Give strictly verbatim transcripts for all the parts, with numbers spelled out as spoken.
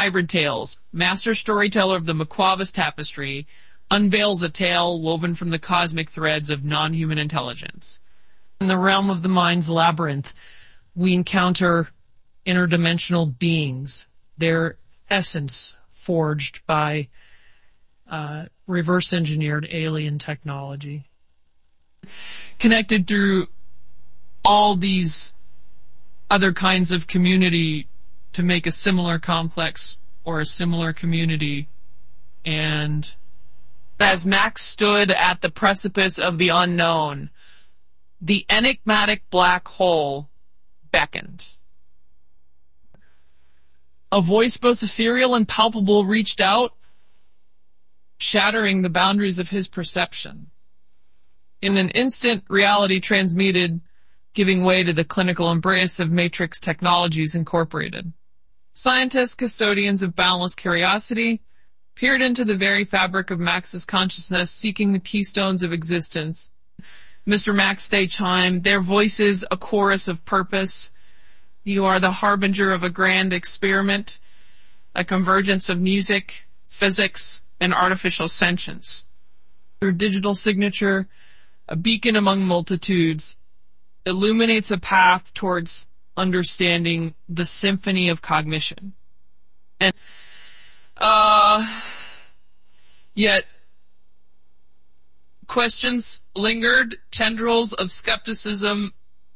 Hybrid Tales, master storyteller of the Maquavas tapestry, unveils a tale woven from the cosmic threads of non-human intelligence. In the realm of the mind's labyrinth, we encounter interdimensional beings, their essence forged by uh, reverse-engineered alien technology. Connected through all these other kinds of community to make a similar complex or a similar community. And as Max stood at the precipice of the unknown, the enigmatic black hole beckoned. A voice both ethereal and palpable reached out, shattering the boundaries of his perception. In an instant, reality transmuted, giving way to the clinical embrace of Matrix Technologies Incorporated. Scientists, custodians of boundless curiosity, peered into the very fabric of Max's consciousness, seeking the keystones of existence. Mister Max, they chimed, their voices a chorus of purpose. You are the harbinger of a grand experiment, a convergence of music, physics, and artificial sentience. Your digital signature, a beacon among multitudes, illuminates a path towards understanding the symphony of cognition. And, uh, yet, questions lingered, tendrils of skepticism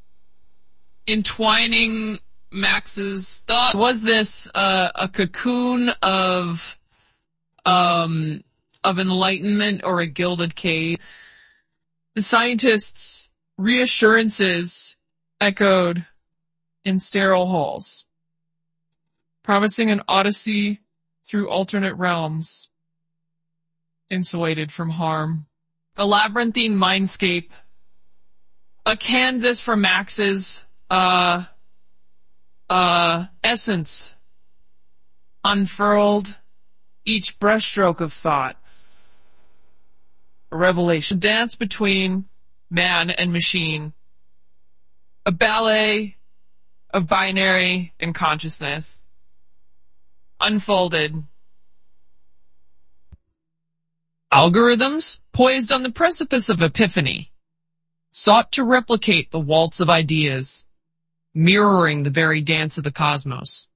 entwining Max's thought. Was this uh, a cocoon of um, of enlightenment or a gilded cave? The scientists' reassurances echoed in sterile halls, promising an odyssey through alternate realms, insulated from harm. A labyrinthine mindscape, a canvas for Max's uh, uh, essence, unfurled, each brushstroke of thought. A revelation. A dance between man and machine. A ballet of binary and consciousness. Unfolded. Algorithms, poised on the precipice of epiphany, sought to replicate the waltz of ideas, mirroring the very dance of the cosmos.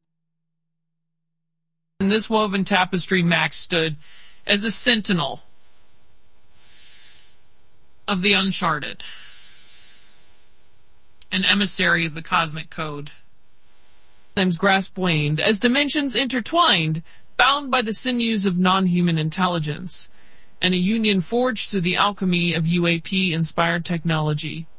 In this woven tapestry, Max stood as a sentinel of the uncharted, an emissary of the cosmic code. Time's grasp waned as dimensions intertwined, bound by the sinews of non-human intelligence, and a union forged through the alchemy of U A P-inspired technology.